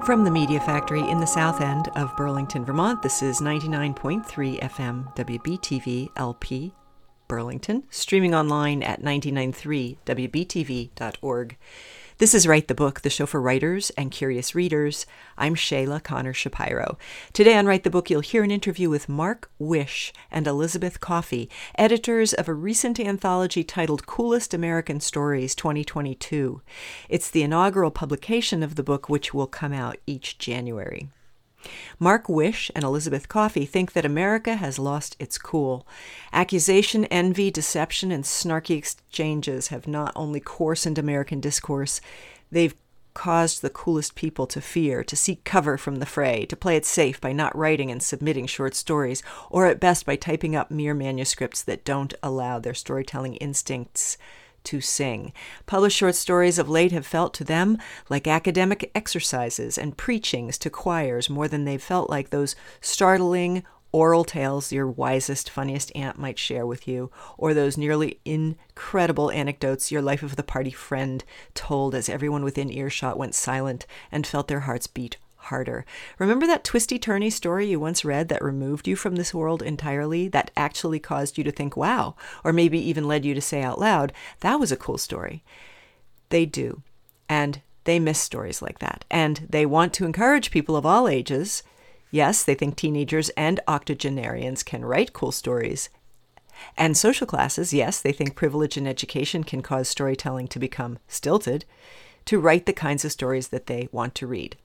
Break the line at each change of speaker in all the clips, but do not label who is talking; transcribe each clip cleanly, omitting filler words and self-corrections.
From the Media Factory in the south end of Burlington, Vermont, this is 99.3 FM WBTV LP Burlington, streaming online at 993wbtv.org. This is Write the Book, the show for writers and curious readers. I'm Shayla Connor Shapiro. Today on Write the Book, you'll hear an interview with Mark Wish and Elizabeth Coffey, editors of a recent anthology titled Coolest American Stories 2022. It's the inaugural publication of the book, which will come out each January. Mark Wish and Elizabeth Coffey think that America has lost its cool. Accusation, envy, deception, and snarky exchanges have not only coarsened American discourse, they've caused the coolest people to fear, to seek cover from the fray, to play it safe by not writing and submitting short stories, or at best by typing up mere manuscripts that don't allow their storytelling instincts to sing. Published short stories of late have felt to them like academic exercises and preachings to choirs more than they've felt like those startling oral tales your wisest, funniest aunt might share with you, or those nearly incredible anecdotes your life of the party friend told as everyone within earshot went silent and felt their hearts beat harder. Remember that twisty-turny story you once read that removed you from this world entirely, that actually caused you to think, wow, or maybe even led you to say out loud, that was a cool story? They do, and they miss stories like that, and they want to encourage people of all ages. Yes, they think teenagers and octogenarians can write cool stories. And social classes, yes, they think privilege and education can cause storytelling to become stilted, to write the kinds of stories that they want to read.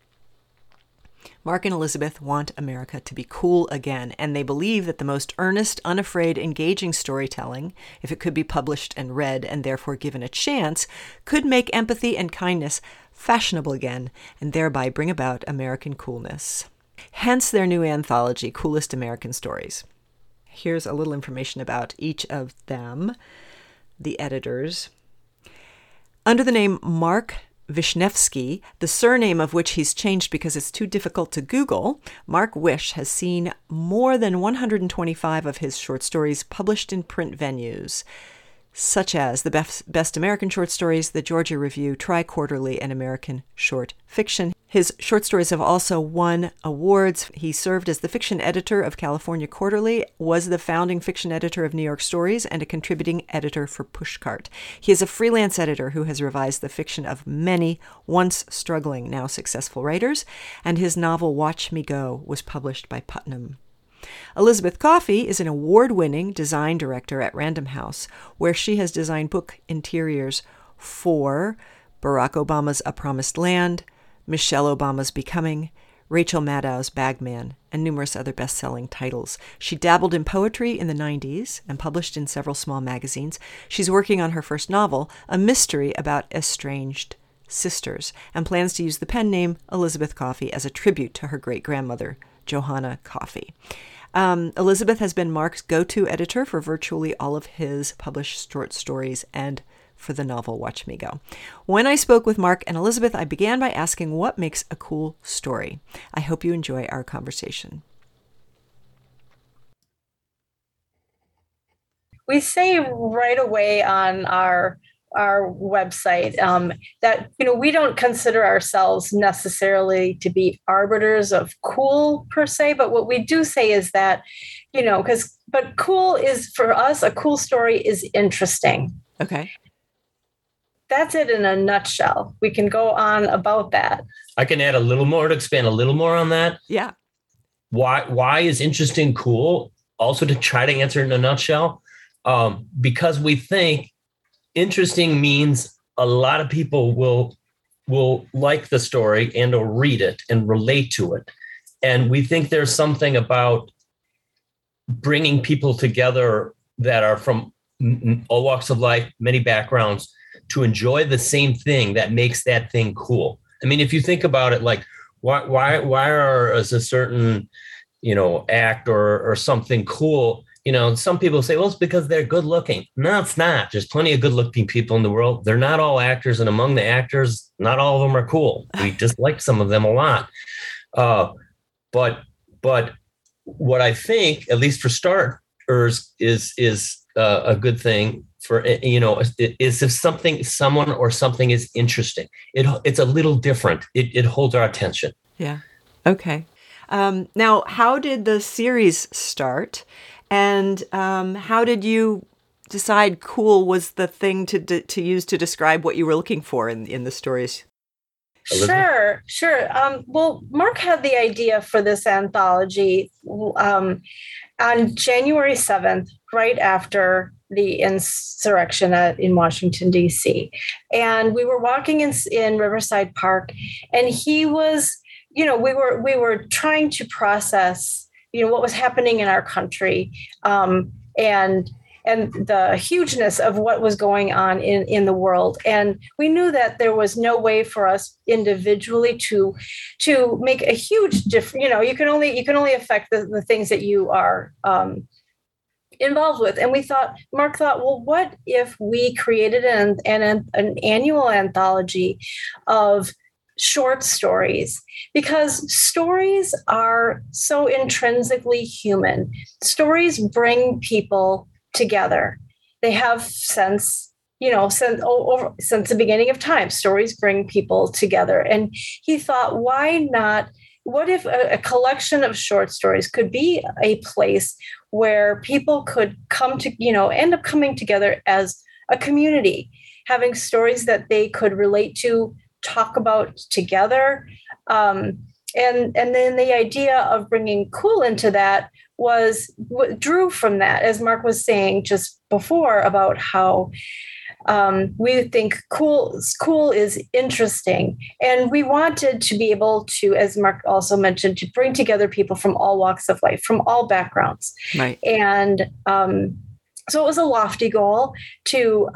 Mark and Elizabeth want America to be cool again, and they believe that the most earnest, unafraid, engaging storytelling, if it could be published and read and therefore given a chance, could make empathy and kindness fashionable again, and thereby bring about American coolness. Hence their new anthology, Coolest American Stories. Here's a little information about each of them, the editors. Under the name Mark Vishnevsky, the surname of which he's changed because it's too difficult to Google, Mark Wish has seen more than 125 of his short stories published in print venues, such as the Best American Short Stories, the Georgia Review, Tri-Quarterly, and American Short Fiction. His short stories have also won awards. He served as the fiction editor of California Quarterly, was the founding fiction editor of New York Stories, and a contributing editor for Pushcart. He is a freelance editor who has revised the fiction of many once struggling, now successful writers, and his novel Watch Me Go was published by Putnam. Elizabeth Coffey is an award-winning design director at Random House, where she has designed book interiors for Barack Obama's A Promised Land, Michelle Obama's Becoming, Rachel Maddow's Bagman, and numerous other best-selling titles. She dabbled in poetry in the 90s and published in several small magazines. She's working on her first novel, a mystery about estranged sisters, and plans to use the pen name Elizabeth Coffey as a tribute to her great-grandmother, Johanna Coffey. Elizabeth has been Mark's go-to editor for virtually all of his published short stories and for the novel Watch Me Go. When I spoke with Mark and Elizabeth, I began by asking what makes a cool story. I hope you enjoy our conversation.
We say right away on our website that we don't consider ourselves necessarily to be arbiters of cool per se, but what we do say is that but cool is, for us, a cool story is interesting.
Okay.
That's it in a nutshell. We can go on about that.
I can add a little more to expand a little more on that.
Yeah.
Why is interesting cool? Also, to try to answer in a nutshell, because we think interesting means a lot of people will like the story and or read it and relate to it. And we think there's something about bringing people together that are from all walks of life, many backgrounds, to enjoy the same thing that makes that thing cool. I mean, if you think about it, like why is a certain, act or something cool? Some people say, well, it's because they're good looking. No, it's not. There's plenty of good looking people in the world. They're not all actors. And among the actors, not all of them are cool. We just like some of them a lot. But what I think, at least for starters, is a good thing for, is if someone or something is interesting. It's a little different. It holds our attention.
Yeah. Okay. Now, how did the series start, and how did you decide cool was the thing to use to describe what you were looking for in the stories?
Sure. Well, Mark had the idea for this anthology on January 7th, right after the insurrection in Washington, D.C. And we were walking in Riverside Park, and he was, we were trying to process, what was happening in our country, and the hugeness of what was going on in the world. And we knew that there was no way for us individually to make a huge difference. You can only affect the things that you are involved with. And Mark thought, well, what if we created an annual anthology of short stories? Because stories are so intrinsically human. Stories bring people together. They have since the beginning of time. Stories bring people together. And he thought, why not? What if a collection of short stories could be a place where people could end up coming together as a community, having stories that they could relate to, talk about together. And then the idea of bringing cool into that was what drew from that, as Mark was saying just before, about how we think cool is interesting. And we wanted to be able to, as Mark also mentioned, to bring together people from all walks of life, from all backgrounds.
Right.
And so it was a lofty goal to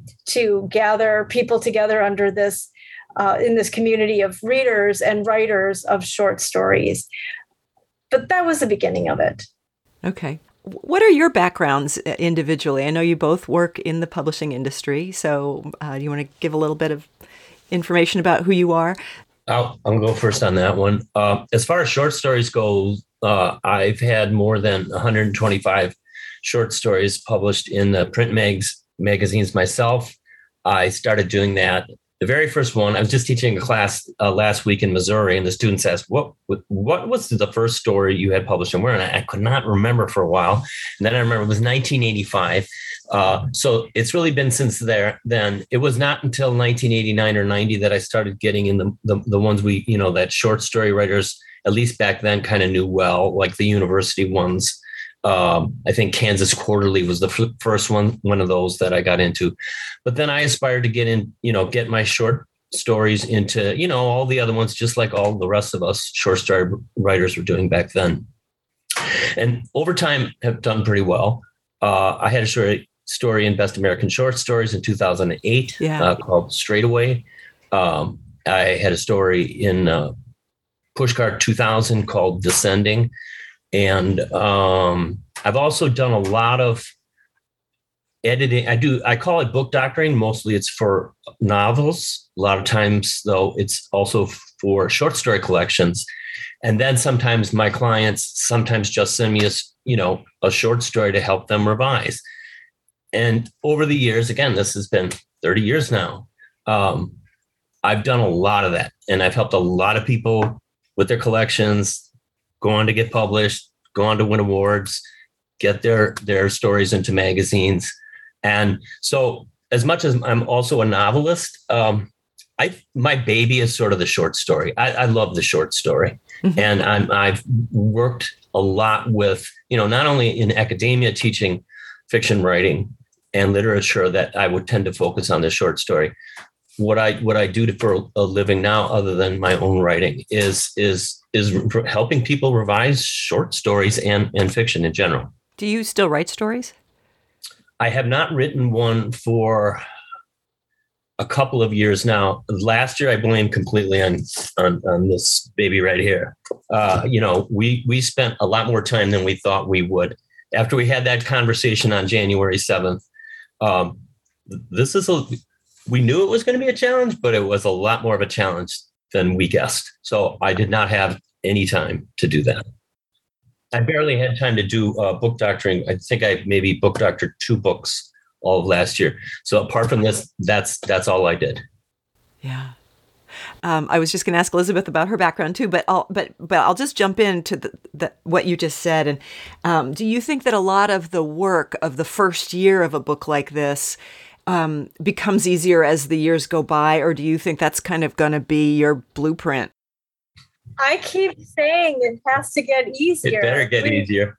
gather people together under this, in this community of readers and writers of short stories. But that was the beginning of it.
Okay. What are your backgrounds individually? I know you both work in the publishing industry, so do you want to give a little bit of information about who you are?
I'll go first on that one. As far as short stories go, I've had more than 125 short stories published in the print magazines myself. I started doing that. The very first one, I was just teaching a class last week in Missouri, and the students asked, what was the first story you had published and where? And I could not remember for a while. And then I remember it was 1985. So it's really been since then. It was not until 1989 or 90 that I started getting in the ones that short story writers, at least back then, kind of knew well, like the university ones. I think Kansas Quarterly was the first one of those that I got into. But then I aspired to get my short stories into, all the other ones, just like all the rest of us short story writers were doing back then. And over time have done pretty well. I had a short story in Best American Short Stories in 2008 called Straightaway. I had a story in Pushcart 2000 called Descending. And I've also done a lot of editing. I call it book doctoring. Mostly it's for novels. A lot of times, though, it's also for short story collections. And then sometimes my clients just send me a short story to help them revise. And over the years, again, this has been 30 years now, I've done a lot of that. And I've helped a lot of people with their collections go on to get published, go on to win awards, get their stories into magazines. And so as much as I'm also a novelist, my baby is sort of the short story. I love the short story. Mm-hmm. And I've worked a lot with, not only in academia teaching fiction writing and literature, that I would tend to focus on the short story. What I do for a living now, other than my own writing, is helping people revise short stories and fiction in general.
Do you still write stories?
I have not written one for a couple of years now. Last year, I blame completely on this baby right here. We spent a lot more time than we thought we would. After we had that conversation on January 7th, we knew it was going to be a challenge, but it was a lot more of a challenge than we guessed. So I did not have any time to do that. I barely had time to do book doctoring. I think I maybe book doctored 2 books all of last year. So apart from this, that's all I did.
Yeah. I was just going to ask Elizabeth about her background too, but I'll just jump into what you just said. And do you think that a lot of the work of the first year of a book like this becomes easier as the years go by, or do you think that's kind of going to be your blueprint?
I keep saying it has to get easier.
It better get easier.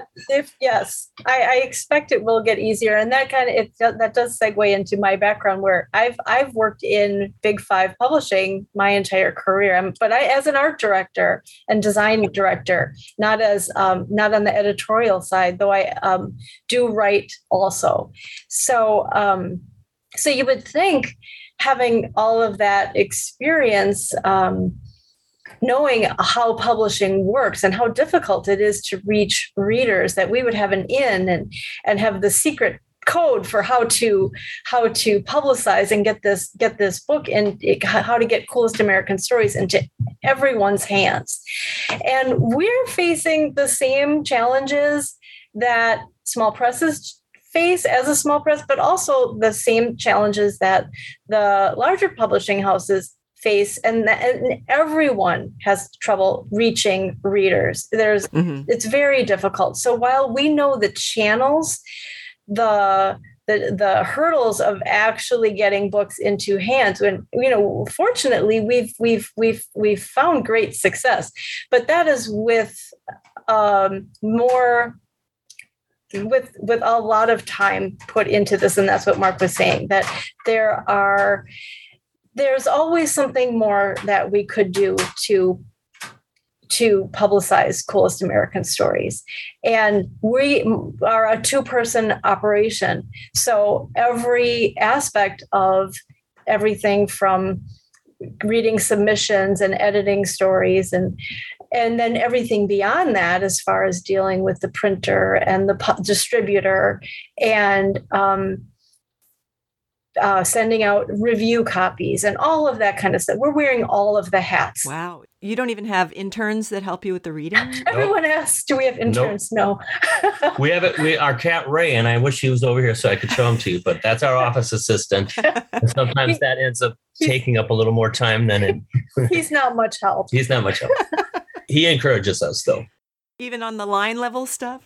I expect it will get easier, and that does segue into my background, where I've worked in Big Five publishing my entire career, but as an art director and design director, not on the editorial side, though I do write also. So you would think, having all of that experience, knowing how publishing works and how difficult it is to reach readers, that we would have an in and have the secret code for how to publicize and get this book, and how to get Coolest American Stories into everyone's hands. And we're facing the same challenges that small presses face as a small press, but also the same challenges that the larger publishing houses face, and everyone has trouble reaching readers. It's very difficult. So while we know the channels, the hurdles of actually getting books into hands, and fortunately we've found great success, but that is with more. With a lot of time put into this, and that's what Mark was saying, that there's always something more that we could do to publicize Coolest American Stories. And we are a 2-person operation. So every aspect of everything from reading submissions and editing stories, and then everything beyond that, as far as dealing with the printer and the distributor, and sending out review copies and all of that kind of stuff. We're wearing all of the hats.
Wow. You don't even have interns that help you with the reading?
Everyone asks, do we have interns?
Nope. No. We have it. Our cat Ray, and I wish he was over here so I could show him to you, but that's our office assistant. And sometimes that ends up taking up a little more time than it.
He's not much help.
He's not much help. He encourages us, though.
Even on the line level stuff?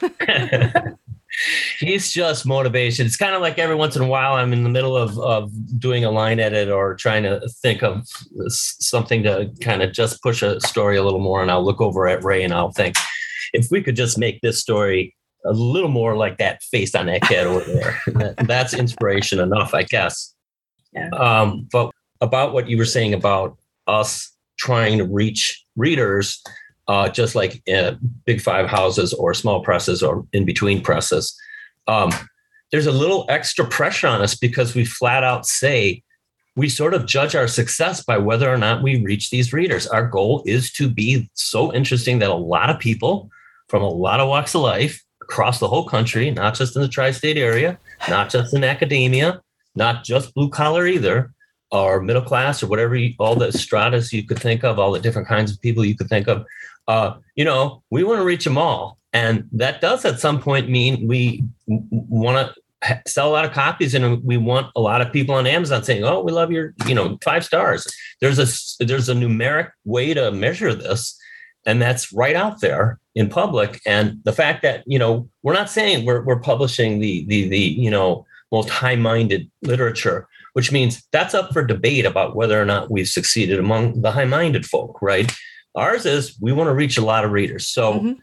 He's just motivation. It's kind of like every once in a while I'm in the middle of doing a line edit or trying to think of something to kind of just push a story a little more, and I'll look over at Ray and I'll think, if we could just make this story a little more like that face on that cat over there, that's inspiration enough, I guess. Yeah. But about what you were saying about us trying to reach readers, just like Big Five houses or small presses or in between presses, there's a little extra pressure on us because we flat out say we sort of judge our success by whether or not we reach these readers. Our goal is to be so interesting that a lot of people from a lot of walks of life across the whole country, not just in the tri-state area, not just in academia, not just blue collar either, or middle class or whatever, all the stratas you could think of, all the different kinds of people you could think of. We want to reach them all. And that does at some point mean we want to sell a lot of copies, and we want a lot of people on Amazon saying, oh, we love your, 5 stars. There's a numeric way to measure this, and that's right out there in public. And the fact that, we're not saying we're publishing the most high-minded literature, which means that's up for debate about whether or not we've succeeded among the high-minded folk, right? Ours is we want to reach a lot of readers. So,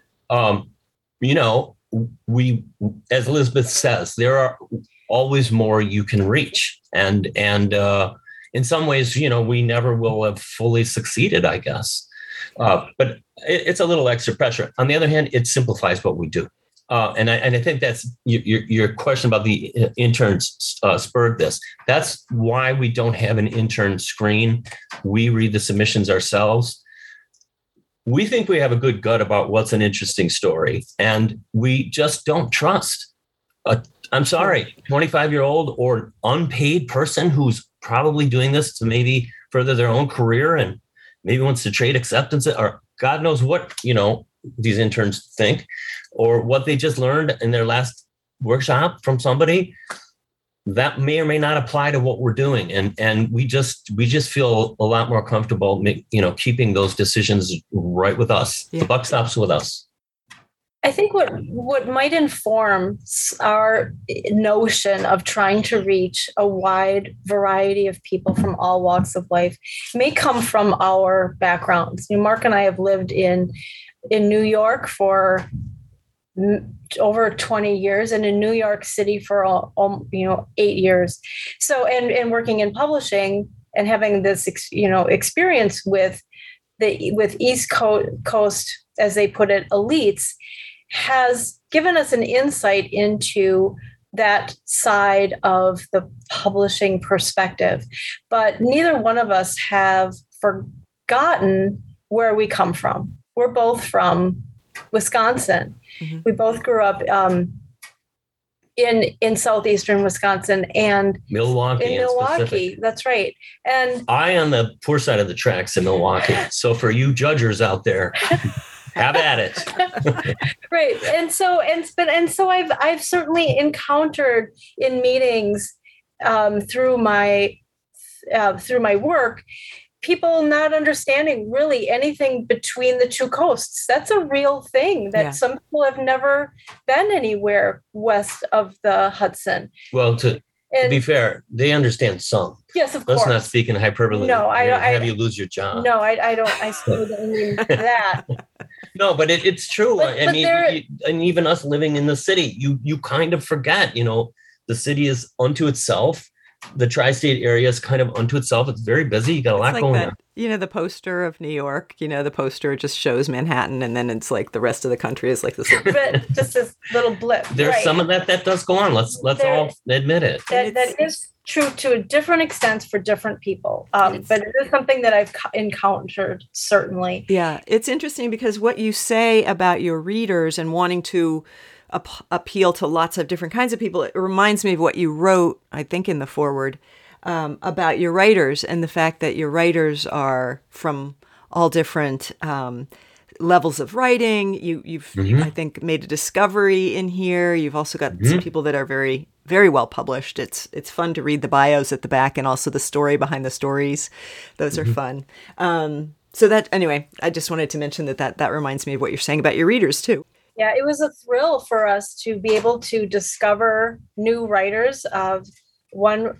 we, as Elizabeth says, there are always more you can reach. And in some ways, we never will have fully succeeded, I guess. But it's a little extra pressure. On the other hand, it simplifies what we do. And I think that's your question about the interns spurred this. That's why we don't have an intern screen. We read the submissions ourselves. We think we have a good gut about what's an interesting story, and we just don't trust I'm sorry, 25-year-old or unpaid person who's probably doing this to maybe further their own career and maybe wants to trade acceptance, or God knows what, these interns think, or what they just learned in their last workshop from somebody. that may or may not apply to what we're doing. And we just feel a lot more comfortable, keeping those decisions right with us. Yeah. The buck stops with us.
I think what might inform our notion of trying to reach a wide variety of people from all walks of life may come from our backgrounds. Mark and I have lived in New York for over 20 years and in New York City for 8 years. So and working in publishing and having this experience with East Coast, as they put it, elites, has given us an insight into that side of the publishing perspective. But neither one of us have forgotten where we come from. We're both from Wisconsin. Mm-hmm. We both grew up in southeastern Wisconsin and
Milwaukee.
That's right. And
I on the poor side of the tracks in Milwaukee. So for you judgers out there, have at it.
Right. And so I've certainly encountered in meetings through my work, people not understanding really anything between the two coasts. That's a real thing that some people have never been anywhere west of the Hudson.
Well, to be fair, they understand some.
Yes, of course.
Let's not speak in hyperbole.
No, I
have you lose your job.
No, I don't. I still don't mean that.
No, but it's true. I mean, and even us living in the city, you kind of forget. The city is unto itself. The tri-state area is kind of unto itself. It's very busy. You got a lot going on.
The poster of New York, the poster just shows Manhattan, and then it's like the rest of the country is like this.
But just this little blip.
There's some of that does go on. Let's all admit it.
That is true to a different extent for different people. But it is something that I've encountered, certainly.
Yeah, it's interesting because what you say about your readers and wanting to appeal to lots of different kinds of people, it reminds me of what you wrote, I think, in the foreword about your writers and the fact that your writers are from all different levels of writing. You've I think, made a discovery in here. You've also got some people that are very, very well published. It's fun to read the bios at the back and also the story behind the stories. Those are fun. So that, anyway, I just wanted to mention that reminds me of what you're saying about your readers too.
Yeah, it was a thrill for us to be able to discover new writers. One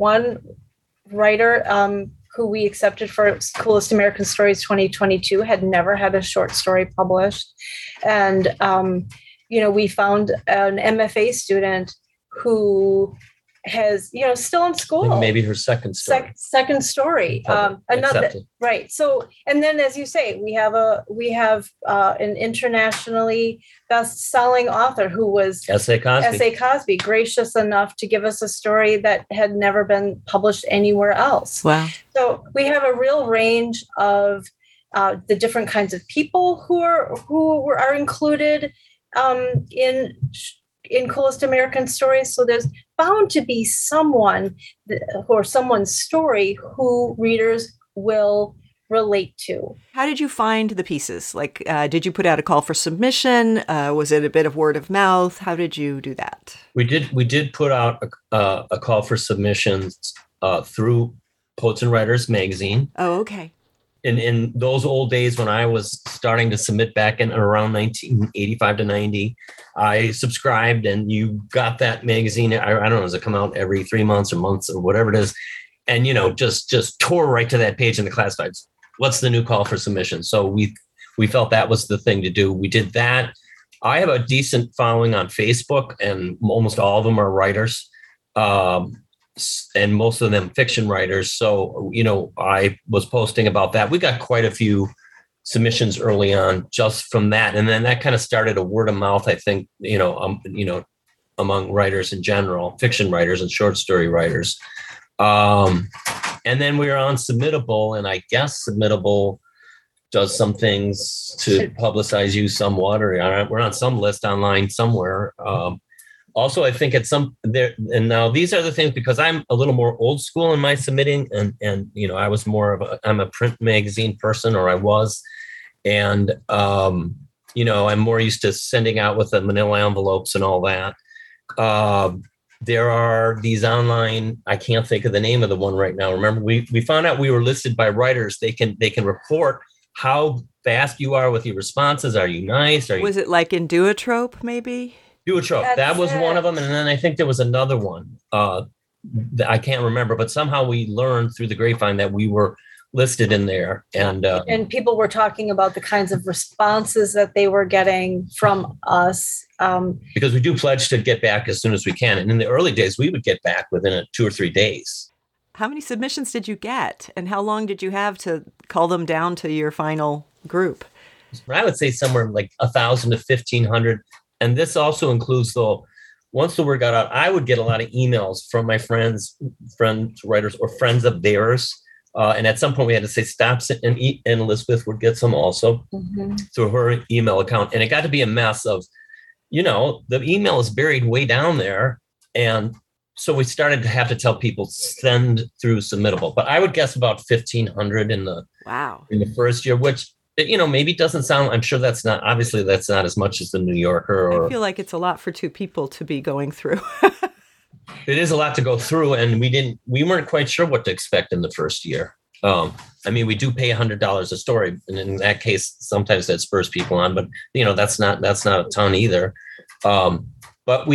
writer who we accepted for Coolest American Stories 2022 had never had a short story published. And, we found an MFA student who has, still in school.
Maybe her second story.
Second story. Another, right. So, and then, as you say, we have an internationally best-selling author who was
S.A.
Cosby, gracious enough to give us a story that had never been published anywhere else.
Wow.
So we have a real range of the different kinds of people who are included in Coolest American Stories. So there's bound to be someone or someone's story who readers will relate to.
How did you find the pieces? Like, did you put out a call for submission? Was it a bit of word of mouth? How did you do that?
We did put out a call for submissions through Poets and Writers magazine.
Oh, okay.
In those old days when I was starting to submit back in around 1985 to 90, I subscribed and you got that magazine. I don't know, does it come out every 3 months or months or whatever it is? And, just tore right to that page in the classifieds. What's the new call for submission? So we felt that was the thing to do. We did that. I have a decent following on Facebook and almost all of them are writers. And most of them fiction writers. So, I was posting about that. We got quite a few submissions early on just from that. And then that kind of started a word of mouth, I think, among writers in general, fiction writers and short story writers. And then we were on Submittable, and I guess Submittable does some things to publicize you somewhat, or we're on some list online somewhere. Also, I think at some there, and now these are the things, because I'm a little more old school in my submitting, and I was I'm a print magazine person, or I was, and I'm more used to sending out with the manila envelopes and all that. there are these online, I can't think of the name of the one right now. Remember, we found out we were listed by writers. They can report how fast you are with your responses. Are you nice?
Was it like in Duotrope, maybe?
Duotrope. That was one of them. And then I think there was another one. I can't remember, but somehow we learned through the grapevine that we were listed in there. And
people were talking about the kinds of responses that they were getting from us.
Because we do pledge to get back as soon as we can. And in the early days, we would get back within 2 or 3 days.
How many submissions did you get? And how long did you have to cull them down to your final group?
I would say somewhere like 1,000 to 1,500. And this also includes, though, once the word got out, I would get a lot of emails from my friends, writers, or friends of theirs. And at some point we had to say stop, and Elizabeth would get some also through her email account. And it got to be a mess of, the email is buried way down there. And so we started to have to tell people send through submittable. But I would guess about 1,500 in the first year, which, maybe doesn't sound, I'm sure that's not as much as the New Yorker.
I feel like it's a lot for 2 people to be going through.
It is a lot to go through, and we weren't quite sure what to expect in the first year. We do pay $100 a story, and in that case, sometimes that spurs people on, but that's not a ton either. But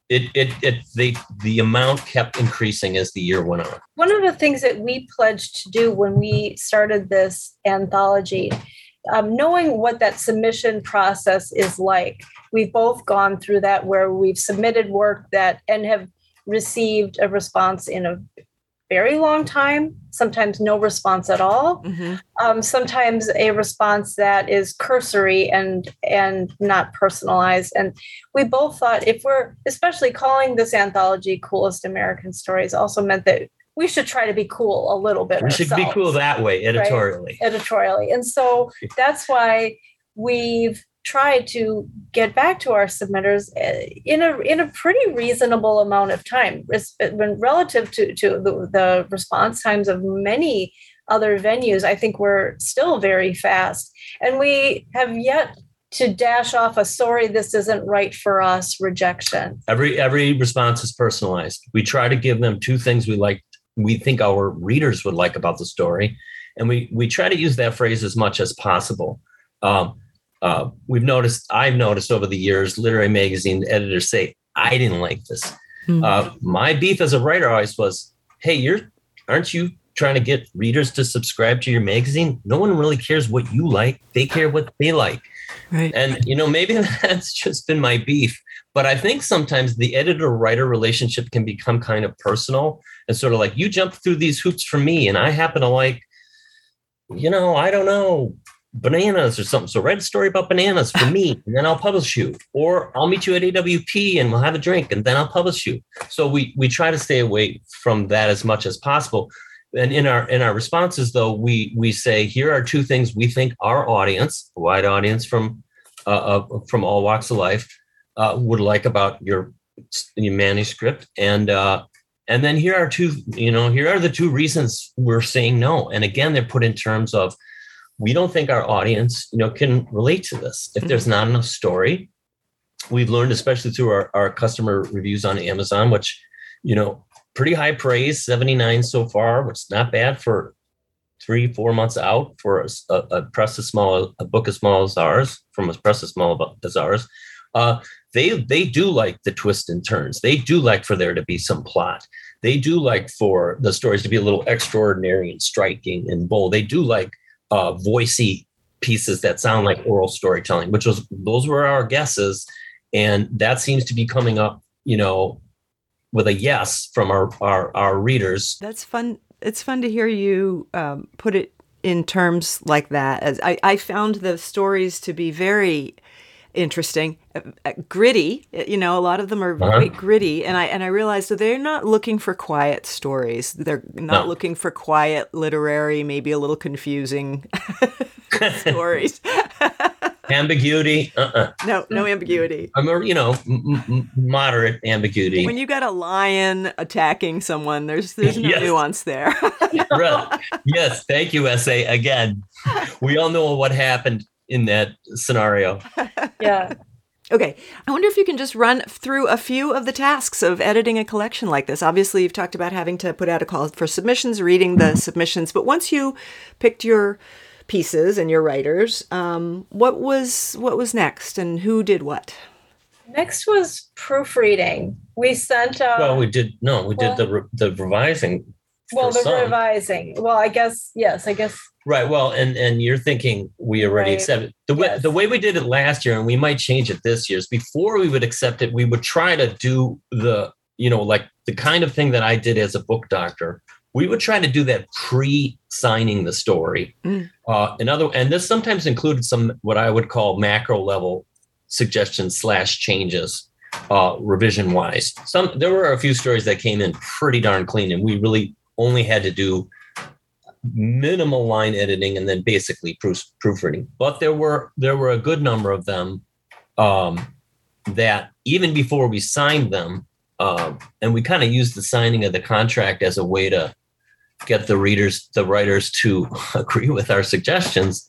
the amount kept increasing as the year went on.
One of the things that we pledged to do when we started this anthology, knowing what that submission process is like, we've both gone through that, where we've submitted work and have received a response in a very long time, sometimes no response at all, sometimes a response that is cursory and not personalized. And we both thought, if we're especially calling this anthology Coolest American Stories, also meant that we should try to be cool a little bit.
We should be cool that way, editorially.
Right? Editorially. And so that's why we've tried to get back to our submitters in a pretty reasonable amount of time, when relative to the response times of many other venues. I think we're still very fast, and we have yet to dash off a sorry, this isn't right for us rejection.
Every response is personalized. We try to give them 2 things we think our readers would like about the story, and we try to use that phrase as much as possible. I've noticed over the years, literary magazine editors say, I didn't like this. My beef as a writer always was, hey, aren't you trying to get readers to subscribe to your magazine? No one really cares what you like. They care what they like.
Right.
And, maybe that's just been my beef. But I think sometimes the editor-writer relationship can become kind of personal, and sort of like, you jump through these hoops for me, and I happen to like, I don't know, bananas or something. So write a story about bananas for me, and then I'll publish you. Or I'll meet you at AWP and we'll have a drink, and then I'll publish you. So we try to stay away from that as much as possible. And in our responses, though, we say, here are 2 things we think our audience, a wide audience from all walks of life, would like about your manuscript. And then here are the 2 reasons we're saying no. And again, they're put in terms of, we don't think our audience, can relate to this. If there's not enough story, we've learned, especially through our customer reviews on Amazon, which, pretty high praise, 79 so far, which is not bad for 3-4 months out for a press as small, a book as small as ours, from a press as small as ours. They do like the twists and turns. They do like for there to be some plot. They do like for the stories to be a little extraordinary and striking and bold. They do like voicey pieces that sound like oral storytelling, those were our guesses. And that seems to be coming up, with a yes from our readers.
That's fun. It's fun to hear you put it in terms like that. As I found the stories to be very interesting, gritty. A lot of them are quite gritty, and I realized that they're not looking for quiet stories. They're not looking for quiet, literary, maybe a little confusing stories.
Ambiguity.
No ambiguity.
Moderate ambiguity.
When you got a lion attacking someone, there's no nuance there.
Right. Yes. Thank you, S.A. Again, we all know what happened in that scenario.
Yeah.
Okay. I wonder if you can just run through a few of the tasks of editing a collection like this. Obviously, you've talked about having to put out a call for submissions, reading the submissions, but once you picked your pieces and your writers, what was next and who did what?
Next was proofreading. We sent
we did the revising.
Revising. Well, I guess.
Right. Well, and you're thinking we already accepted the way we did it last year, and we might change it this year. Is before we would accept it, we would try to do the like the kind of thing that I did as a book doctor. We would try to do that pre-signing the story. And this sometimes included some what I would call macro level suggestions / changes, revision wise. There were a few stories that came in pretty darn clean, and we really only had to do minimal line editing and then basically proofreading. But there were a good number of them that even before we signed them, and we kind of used the signing of the contract as a way to get the writers to agree with our suggestions.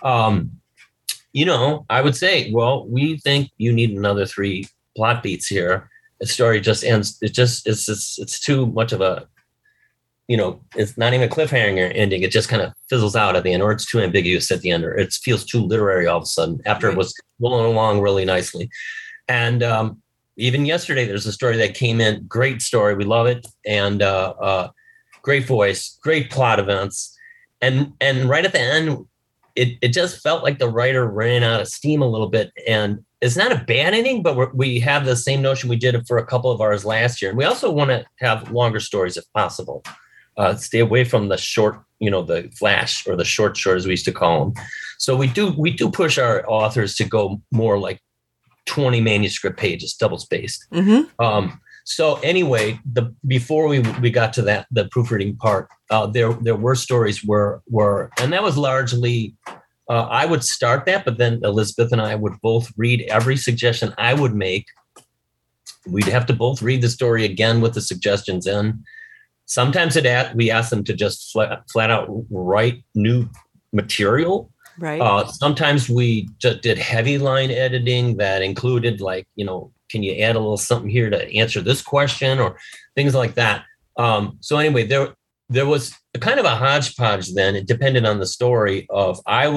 I would say, well, we think you need another 3 plot beats here. The story just ends. It's too much of a, it's not even a cliffhanger ending. It just kind of fizzles out at the end, or it's too ambiguous at the end, or it feels too literary all of a sudden after it was rolling along really nicely. And even yesterday, there's a story that came in. Great story. We love it. And great voice, great plot events. And right at the end, it just felt like the writer ran out of steam a little bit. And it's not a bad ending, but we have the same notion we did it for a couple of ours last year. And we also want to have longer stories if possible. Stay away from the short, the flash or the short as we used to call them. So we do push our authors to go more like 20 manuscript pages, double spaced. Mm-hmm. So anyway, before we got to the proofreading part, there were stories where and that was largely, I would start that, but then Elizabeth and I would both read every suggestion I would make. We'd have to both read the story again with the suggestions in. Sometimes we ask them to just flat out write new material.
Right.
Sometimes we just did heavy line editing that included can you add a little something here to answer this question or things like that. So anyway, there was a kind of a hodgepodge then. It depended on the story of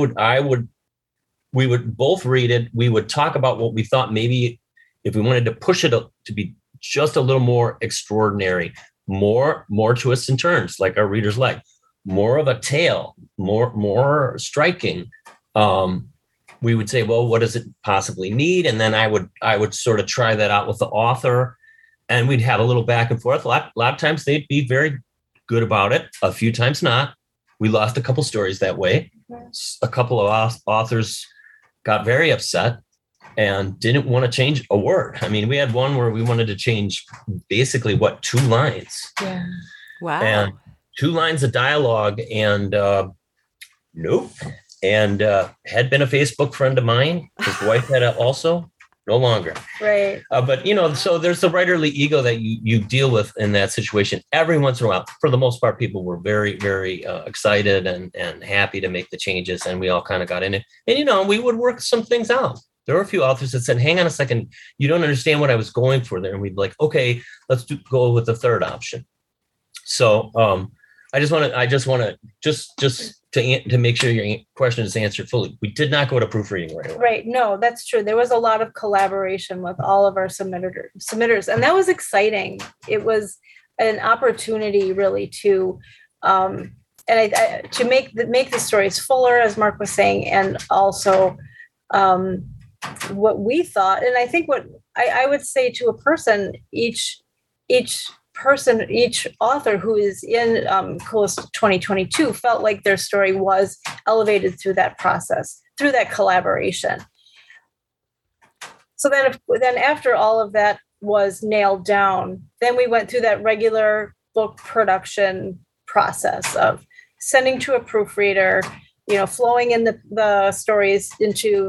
we would both read it. We would talk about what we thought maybe if we wanted to push it to be just a little more extraordinary, more twists and turns like our readers like, more of a tale, more striking. We would say, well, what does it possibly need? And then I would sort of try that out with the author, and we'd have a little back and forth. A lot of times they'd be very good about it. A few times not. We lost a couple stories that way. A couple of authors got very upset and didn't want to change a word. I mean, we had one where we wanted to change basically 2 lines.
Yeah.
Wow.
And 2 lines of dialogue, and nope. And had been a Facebook friend of mine. His wife had also, no longer.
Right.
But, so there's the writerly ego that you deal with in that situation. Every once in a while, for the most part, people were very, very excited and happy to make the changes. And we all kind of got in it. And, we would work some things out. There were a few authors that said, hang on a second, you don't understand what I was going for there. And we'd be like, okay, let's go with the third option. So I just want to make sure your question is answered fully. We did not go to proofreading right away.
Right. No, that's true. There was a lot of collaboration with all of our submitters, and that was exciting. It was an opportunity really to, to make the stories fuller, as Mark was saying, and also what we thought. And I think what I would say to a person, each author who is in Coolest 2022 felt like their story was elevated through that process, through that collaboration. So then after all of that was nailed down, then we went through that regular book production process of sending to a proofreader, flowing in the stories into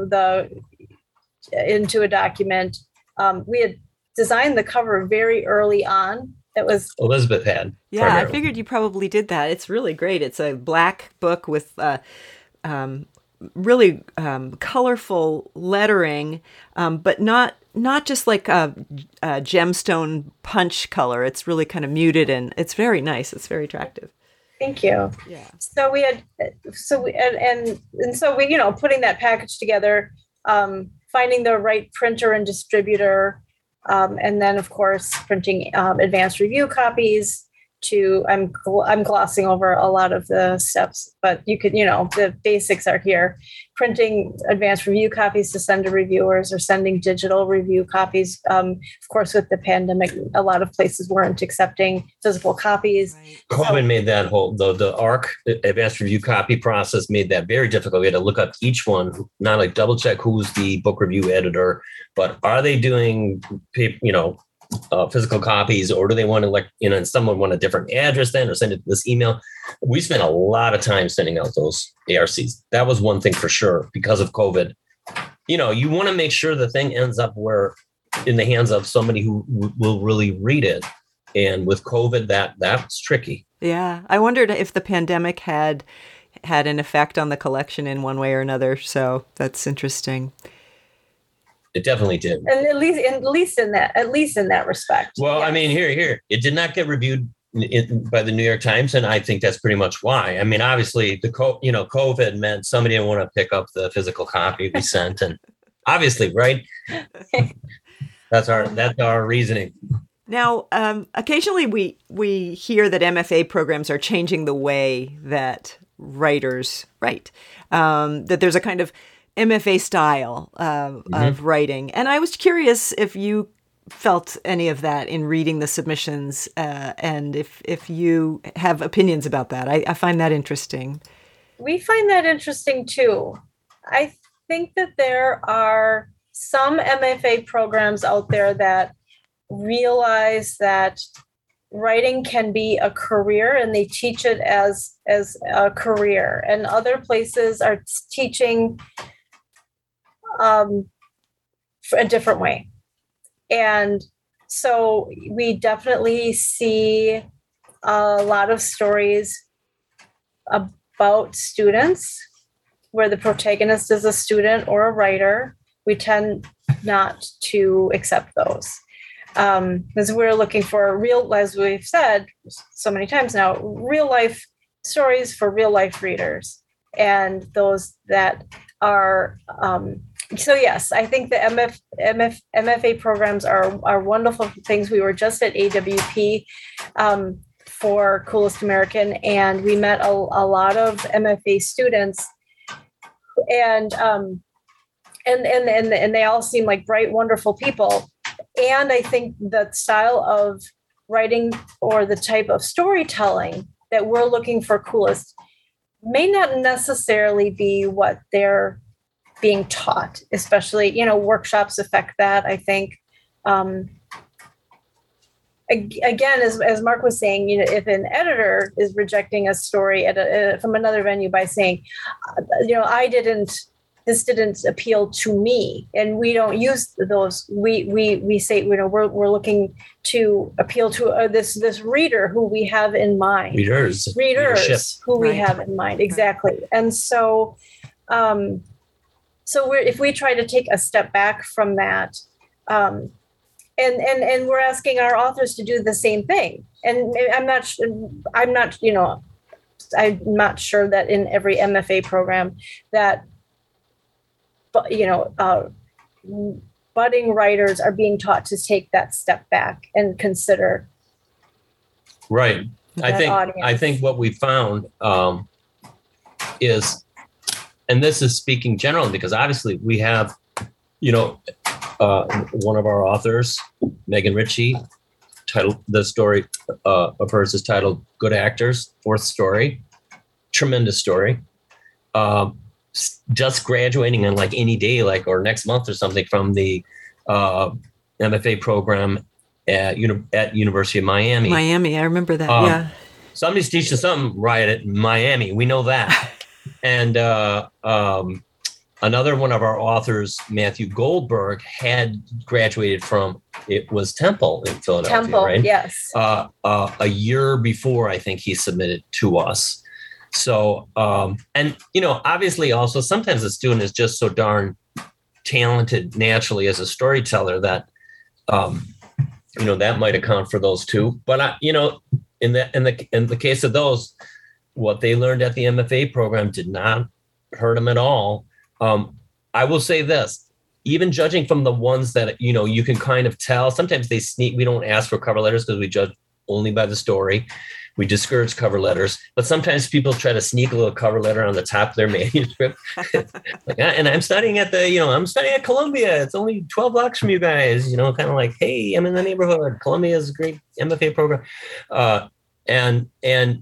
a document. We had designed the cover very early on. It was
Elizabeth had.
Yeah, primarily. I figured you probably did that. It's really great. It's a black book with really colorful lettering, but not just like a gemstone punch color. It's really kind of muted, and it's very nice. It's very attractive.
Thank you.
Yeah.
So we had, so we, and so we, putting that package together, finding the right printer and distributor, and then of course printing advanced review copies. I'm glossing over a lot of the steps, but you could, the basics are here. Printing advanced review copies to send to reviewers, or sending digital review copies. Of course, with the pandemic, a lot of places weren't accepting physical copies.
Right. COVID made that whole, the ARC, advanced review copy process, made that very difficult. We had to look up each one, not like double check who's the book review editor, but are they doing, physical copies, or do they want to, and someone want a different address then, or send it to this email? We spent a lot of time sending out those ARCs. That was one thing for sure because of COVID. You want to make sure the thing ends up in the hands of somebody who will really read it. And with COVID, that's tricky.
Yeah. I wondered if the pandemic had an effect on the collection in one way or another. So that's interesting.
It definitely did.
And at least in that respect.
Well,
yes.
I mean, here, it did not get reviewed by the New York Times. And I think that's pretty much why. I mean, obviously COVID meant somebody didn't want to pick up the physical copy we sent. And obviously, right. That's our reasoning.
Now, occasionally we hear that MFA programs are changing the way that writers write, that there's a kind of MFA style of writing. And I was curious if you felt any of that in reading the submissions, and if you have opinions about that. I find that interesting.
We find that interesting too. I think that there are some MFA programs out there that realize that writing can be a career, and they teach it as a career. And other places are teaching a different way. And so we definitely see a lot of stories about students where the protagonist is a student or a writer. We tend not to accept those. Because we're looking for real, as we've said so many times now, real life stories for real life readers. And those that are, so yes, I think the MFA programs are wonderful things. We were just at AWP for Coolest American, and we met a lot of MFA students, and they all seem like bright, wonderful people. And I think the style of writing or the type of storytelling that we're looking for Coolest may not necessarily be what they're being taught, especially, workshops affect that, I think. Again, as Mark was saying, if an editor is rejecting a story from another venue by saying, this didn't appeal to me, and we don't use those. We say, we're looking to appeal to this reader who we have in mind. Readers who we have in mind, exactly. And so, if we try to take a step back from that, and we're asking our authors to do the same thing, and I'm not sure that in every MFA program that, budding writers are being taught to take that step back and consider.
Right. I think what we found is, and this is speaking generally, because obviously we have, one of our authors, Megan Ritchie, the story of hers is titled Good Actors, fourth story, tremendous story. Just graduating on any day, or next month or something, from the MFA program at University of Miami.
Miami, I remember that. Yeah,
somebody's teaching something right at Miami. We know that. And another one of our authors, Matthew Goldberg, had graduated from, it was Temple in Philadelphia, right?
Yes.
A year before, I think he submitted to us. So, and, obviously also sometimes the student is just so darn talented naturally as a storyteller that, that might account for those too. But, in the case of those, what they learned at the MFA program did not hurt them at all. I will say this, even judging from the ones that, you can kind of tell, sometimes they sneak, we don't ask for cover letters because we judge only by the story. We discourage cover letters, but sometimes people try to sneak a little cover letter on the top of their manuscript. And I'm studying at I'm studying at Columbia. It's only 12 blocks from you guys, kind of like, hey, I'm in the neighborhood. Columbia is a great MFA program. And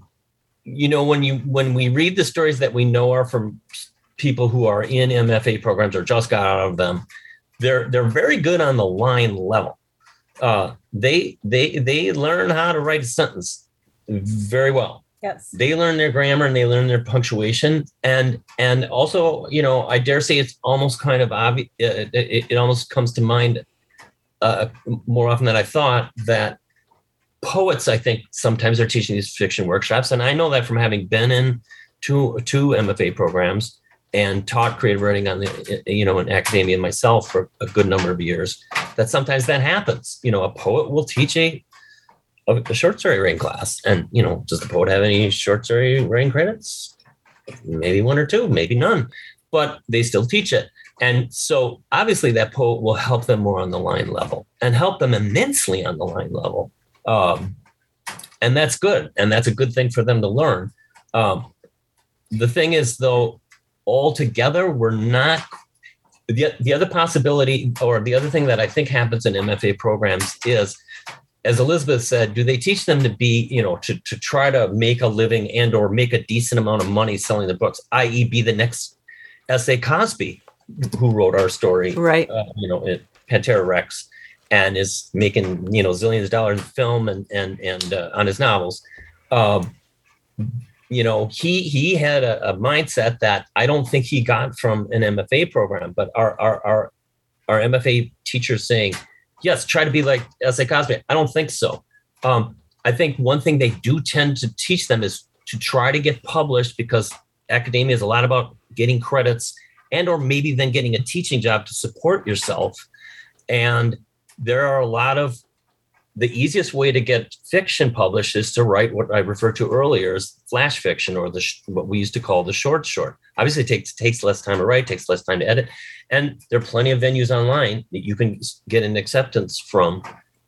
when we read the stories that we know are from people who are in MFA programs or just got out of them, they're very good on the line level. They learn how to write a sentence very well.
Yes.
They learn their grammar and they learn their punctuation. And also, I dare say it's almost kind of obvious. It almost comes to mind more often than I thought that poets, I think, sometimes are teaching these fiction workshops. And I know that from having been in two MFA programs and taught creative writing on in academia myself for a good number of years, that sometimes that happens. A poet will teach a short story writing class. And, does the poet have any short story writing credits? Maybe one or two, maybe none, but they still teach it. And so obviously that poet will help them more on the line level and help them immensely on the line level. And that's good. And that's a good thing for them to learn. The thing is, though, altogether, we're not, the other possibility or the other thing that I think happens in MFA programs is, as Elizabeth said, do they teach them to be, to try to make a living and or make a decent amount of money selling the books, i.e. be the next S.A. Cosby, who wrote our story,
right?
At Pantera Rex, and is making, zillions of dollars in film and on his novels. He had a mindset that I don't think he got from an MFA program, but our MFA teachers saying, yes, try to be like S.A. Cosby. I don't think so. I think one thing they do tend to teach them is to try to get published, because academia is a lot about getting credits and or maybe then getting a teaching job to support yourself. And there are a lot of, the easiest way to get fiction published is to write what I referred to earlier as flash fiction, or what we used to call the short. Obviously, it takes less time to write, takes less time to edit. And there are plenty of venues online that you can get an acceptance from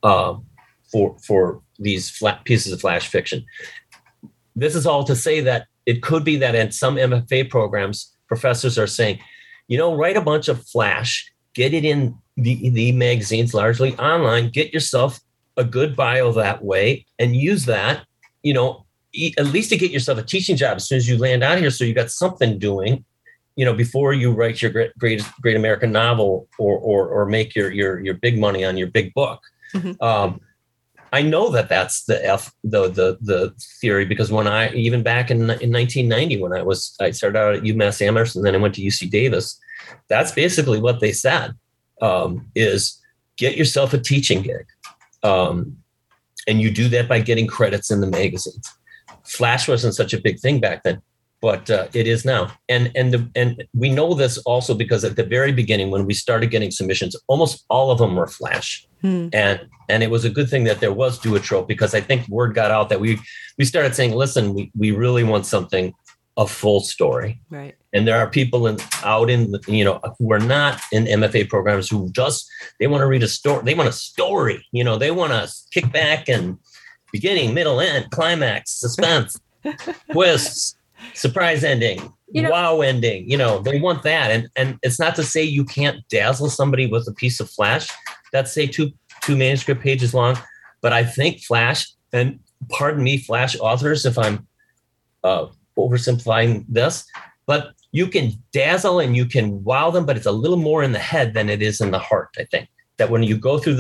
for these flat pieces of flash fiction. This is all to say that it could be that in some MFA programs, professors are saying, write a bunch of flash, get it in the magazines, largely online, get yourself a good bio that way, and use that, at least to get yourself a teaching job as soon as you land out here. So you got something doing, before you write your great American novel or make your big money on your big book. Mm-hmm. I know that's the theory, because when even back in 1990, when I started out at UMass Amherst and then I went to UC Davis, that's basically what they said, is get yourself a teaching gig. And you do that by getting credits in the magazines. Flash wasn't such a big thing back then, but it is now. And we know this also because at the very beginning, when we started getting submissions, almost all of them were flash. And it was a good thing that there was Duotrope, because I think word got out that we started saying, listen, we really want something, a full story.
Right. And
there are people who are not in MFA programs who they want to read a story. They want a story, they want to kick back and beginning, middle, end, climax, suspense, twists, surprise ending, wow ending, they want that. And it's not to say you can't dazzle somebody with a piece of flash that's say two manuscript pages long, but I think flash, and pardon me, flash authors, if I'm oversimplifying this, but you can dazzle and you can wow them, but it's a little more in the head than it is in the heart. I think that when you go through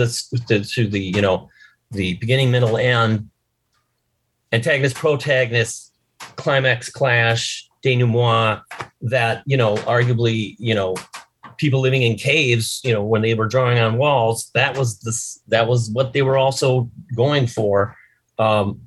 the beginning, middle, end, antagonist, protagonist, climax, clash, denouement, that, arguably, people living in caves, when they were drawing on walls, that was what they were also going for.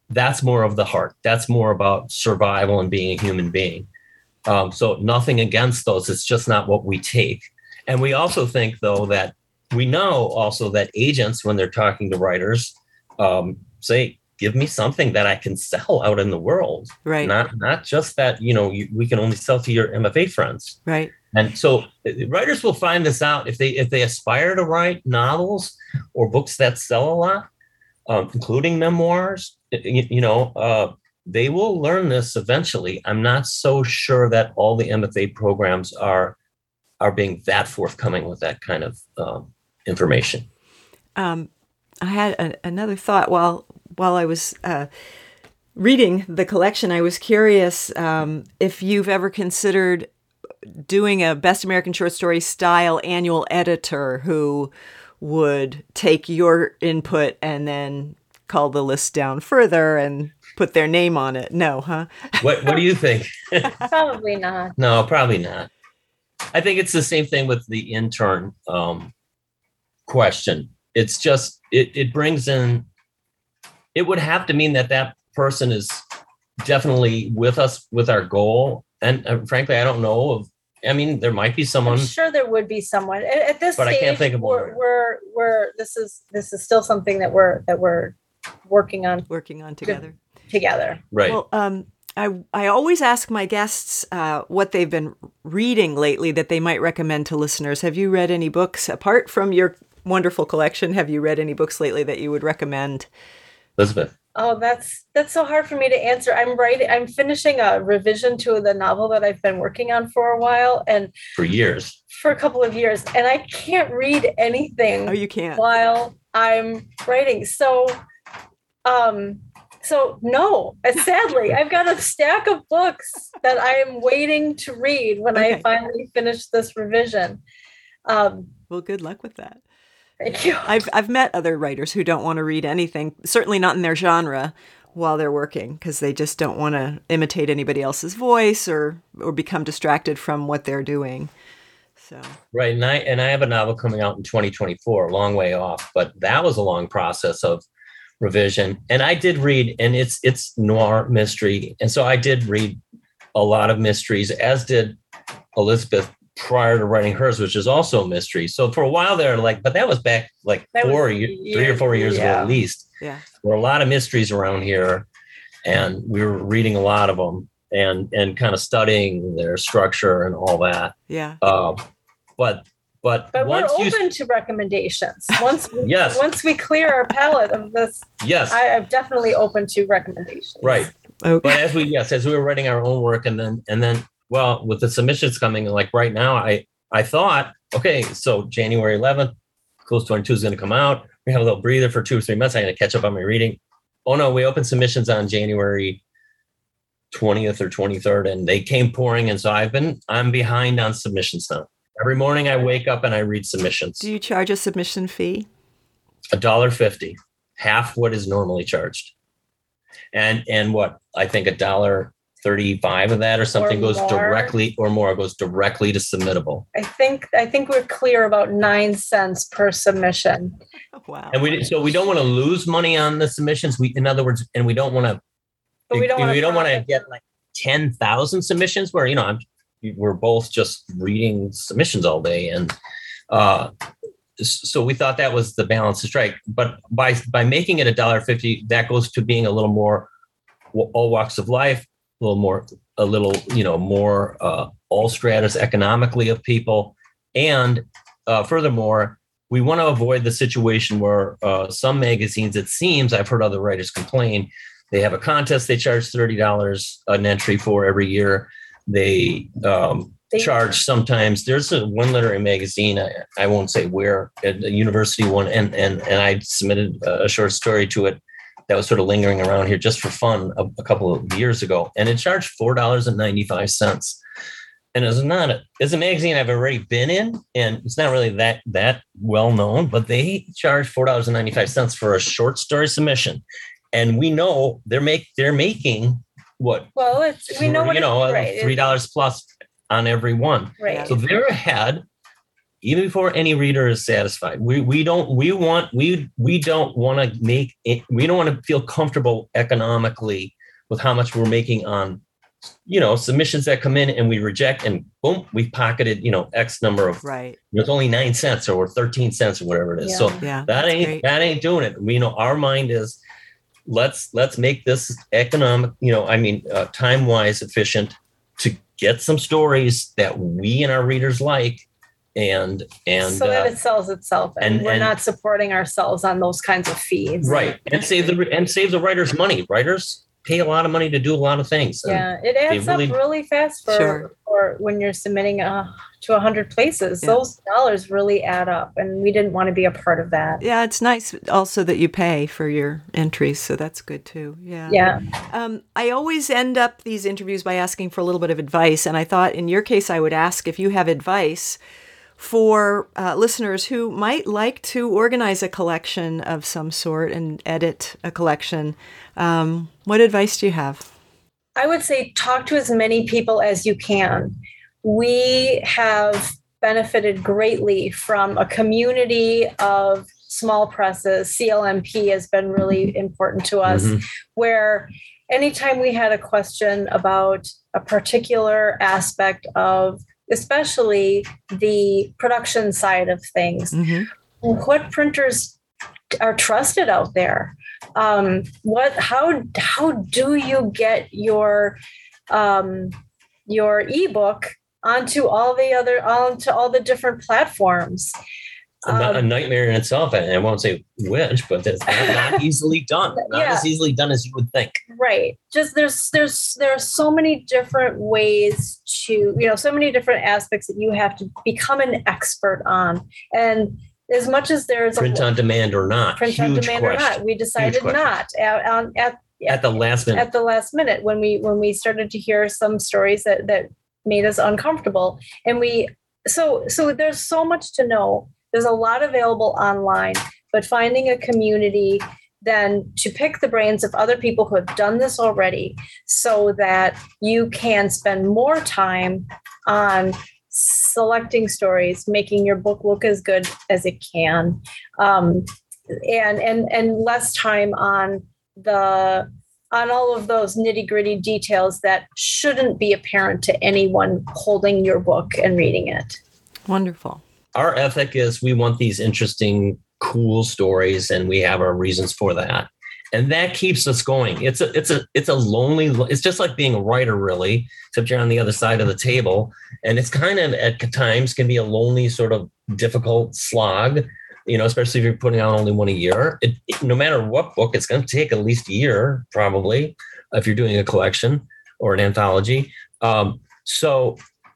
that's more of the heart. That's more about survival and being a human being. So nothing against those. It's just not what we take. And we also think, though, that we know also that agents, when they're talking to writers, say, give me something that I can sell out in the world.
Right.
Not just that, we can only sell to your MFA friends.
Right.
And so writers will find this out if they aspire to write novels or books that sell a lot, including memoirs, they will learn this eventually. I'm not so sure that all the MFA programs are being that forthcoming with that kind of information.
I had another thought while I was reading the collection. I was curious if you've ever considered doing a Best American Short Story style annual editor who would take your input and then cull the list down further and put their name on it. No, huh?
What do you think?
Probably not.
No, probably not. I think it's the same thing with the intern question. It's just, it brings in, it would have to mean that person is definitely with us with our goal. And frankly, I don't know there might be someone.
I'm sure there would be someone at this
but
stage.
I can't think of one.
This is still something that we're working on
together.
Right.
Well, I always ask my guests what they've been reading lately that they might recommend to listeners. Have you read any books apart from your wonderful collection? Have you read any books lately that you would recommend?
Elizabeth.
Oh, that's so hard for me to answer. I'm finishing a revision to the novel that I've been working on for a while and for a couple of years, and I can't read anything.
Oh, you can't
while I'm writing. So no, sadly, I've got a stack of books that I am waiting to read when I finally finish this revision.
Well, good luck with that.
Thank you.
I've met other writers who don't want to read anything, certainly not in their genre, while they're working, because they just don't want to imitate anybody else's voice or become distracted from what they're doing. So
right, and I have a novel coming out in 2024, a long way off, but that was a long process of revision. And I did read, and it's noir mystery, and so I did read a lot of mysteries, as did Elizabeth prior to writing hers, which is also a mystery. So for a while there, but that was back 3 or 4 years ago at least.
Yeah,
there were a lot of mysteries around here, and we were reading a lot of them and kind of studying their structure and all that.
Yeah.
But we're open to recommendations. Once we clear our palette of this, I'm definitely open to recommendations.
Right.
Okay.
But as we were writing our own work, and then well, with the submissions coming, like right now, I thought, okay, so January 11th, Close 22 is going to come out. We have a little breather for 2 or 3 months. I'm going to catch up on my reading. Oh no, we opened submissions on January 20th or 23rd, and they came pouring. And so I'm behind on submissions now. Every morning I wake up and I read submissions.
Do you charge a submission fee?
$1.50, half what is normally charged. And what I think $1.35 of that or something goes directly to submittable.
I think we're clear about 9 cents per submission.
Wow.
And we don't want to lose money on the submissions. We don't want to get 10,000 submissions where, we're both just reading submissions all day. And so we thought that was the balance to strike. But by making it $1.50, that goes to being a little more all walks of life, a little more all stratus economically of people. And furthermore, we want to avoid the situation where some magazines, it seems, I've heard other writers complain, they have a contest they charge $30 an entry for every year. They charge sometimes. There's one literary magazine, I won't say where, a university one, and I submitted a short story to it that was sort of lingering around here just for fun a couple of years ago, and it charged $4.95. And it's a magazine I've already been in, and it's not really that well known, but they charge $4.95 for a short story submission, and we know they're making what?
Well, we know what
$3 plus on every one.
Right.
So they're ahead. even before any reader is satisfied. We don't want to feel comfortable economically with how much we're making on, submissions that come in and we reject, and boom, we've pocketed, X number of,
right.
It's only 9 cents or 13 cents or whatever it is.
Yeah.
So that ain't doing it. Our mind is, let's make this economic, time wise efficient to get some stories that we and our readers like, and so
that it sells itself, and we're not supporting ourselves on those kinds of fees,
right? And save the writers money. Writers pay a lot of money to do a lot of things.
Yeah, it adds up really fast for when you're submitting to 100 places. Yeah. Those dollars really add up, and we didn't want to be a part of that.
Yeah, it's nice also that you pay for your entries, so that's good too. Yeah.
Yeah.
I always end up these interviews by asking for a little bit of advice, and I thought in your case I would ask if you have advice for listeners who might like to organize a collection of some sort and edit a collection. What advice do you have?
I would say talk to as many people as you can. We have benefited greatly from a community of small presses. CLMP has been really important to us, where anytime we had a question about a particular aspect of, especially the production side of things, what printers are trusted out there? How do you get your ebook onto all the different platforms?
A nightmare in itself, and I won't say which, but it's not easily done. Not as easily done as you would think.
Right. Just there are so many different ways to, so many different aspects that you have to become an expert on. And as much as there's
print on demand or not,
we decided not at the last minute. At the last minute, when we started to hear some stories that made us uncomfortable, and so there's so much to know. There's a lot available online, but finding a community then to pick the brains of other people who have done this already, so that you can spend more time on selecting stories, making your book look as good as it can, and less time on all of those nitty-gritty details that shouldn't be apparent to anyone holding your book and reading it. Wonderful.
Our ethic is we want these interesting, cool stories, and we have our reasons for that. And that keeps us going. It's a lonely, it's just like being a writer, really, except you're on the other side of the table. And it's kind of at times can be a lonely, sort of difficult slog, especially if you're putting out only one a year. No matter what book, it's going to take at least a year, probably, if you're doing a collection or an anthology. So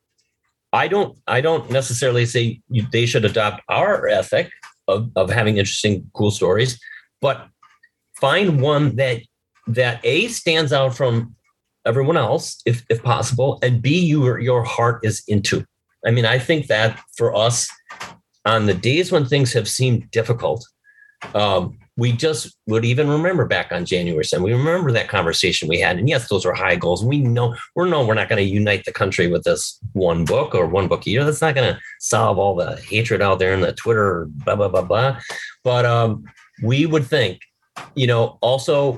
I don't necessarily say they should adopt our ethic of having interesting, cool stories, but find one that A, stands out from everyone else, if possible, and B, your heart is into. I mean, I think that for us, on the days when things have seemed difficult, we just would even remember back on January 7th. We remember that conversation we had. And yes, those are high goals. We know we're not going to unite the country with this one book or one book a year. That's not going to solve all the hatred out there in the Twitter, blah, blah, blah, blah. But we would think, also,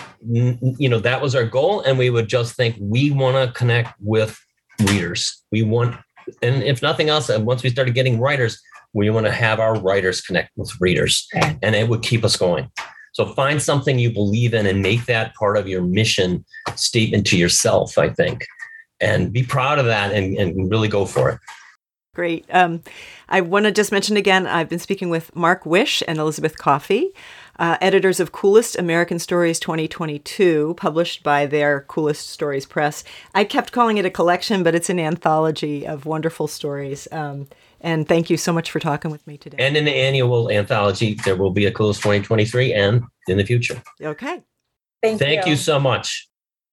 that was our goal. And we would just think we want to connect with readers. And if nothing else, once we started getting writers, we want to have our writers connect with readers, and it would keep us going. So find something you believe in and make that part of your mission statement to yourself, I think, and be proud of that and really go for it.
Great. I want to just mention again, I've been speaking with Mark Wish and Elizabeth Coffey, editors of Coolest American Stories 2022, published by their Coolest Stories Press. I kept calling it a collection, but it's an anthology of wonderful stories. And thank you so much for talking with me today.
And in the annual anthology, there will be a Coolest 2023 and in the future.
Okay.
Thank
you so much.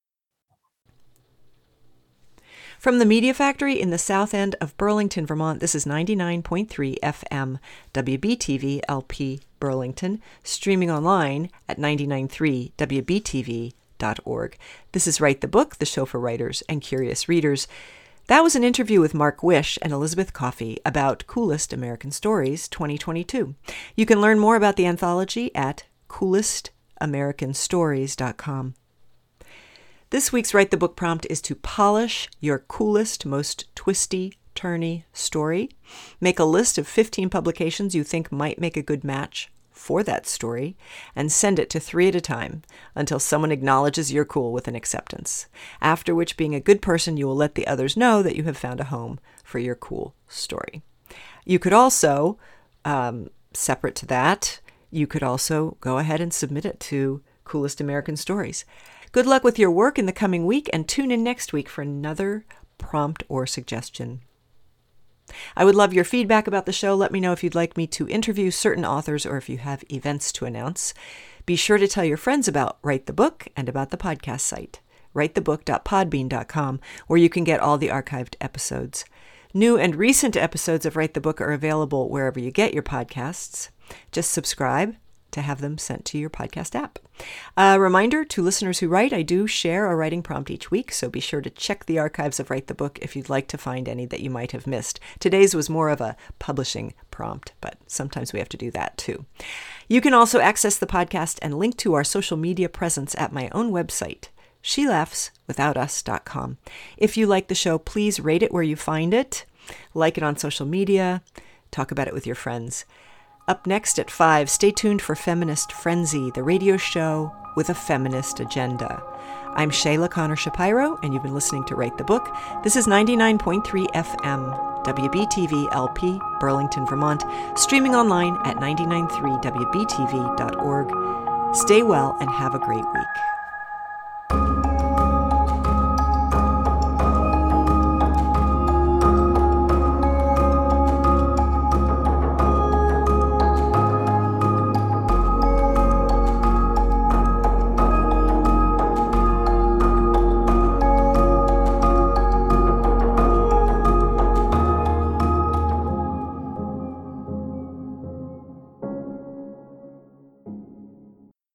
From the Media Factory in the south end of Burlington, Vermont, this is 99.3 FM, WBTV LP Burlington, streaming online at 993wbtv.org. This is Write the Book, the show for writers and curious readers. That was an interview with Mark Wish and Elizabeth Coffey about Coolest American Stories 2022. You can learn more about the anthology at coolestamericanstories.com. This week's Write the Book prompt is to polish your coolest, most twisty, turny story. Make a list of 15 publications you think might make a good match for that story, and send it to 3 at a time until someone acknowledges you're cool with an acceptance. After which, being a good person, you will let the others know that you have found a home for your cool story. You could also, separate to that, you could also go ahead and submit it to Coolest American Stories. Good luck with your work in the coming week, and tune in next week for another prompt or suggestion. I would love your feedback about the show. Let me know if you'd like me to interview certain authors or if you have events to announce. Be sure to tell your friends about Write the Book and about the podcast site, writethebook.podbean.com, where you can get all the archived episodes. New and recent episodes of Write the Book are available wherever you get your podcasts. Just subscribe to have them sent to your podcast app. A reminder to listeners who write, I do share a writing prompt each week, so be sure to check the archives of Write the Book if you'd like to find any that you might have missed. Today's was more of a publishing prompt, but sometimes we have to do that too. You can also access the podcast and link to our social media presence at my own website, shelaughswithoutus.com. If you like the show, please rate it where you find it, like it on social media, talk about it with your friends. Up next at 5, stay tuned for Feminist Frenzy, the radio show with a feminist agenda. I'm Shayla Connor Shapiro, and you've been listening to Write the Book. This is 99.3 FM, WBTV LP, Burlington, Vermont, streaming online at 993wbtv.org. Stay well and have a great week.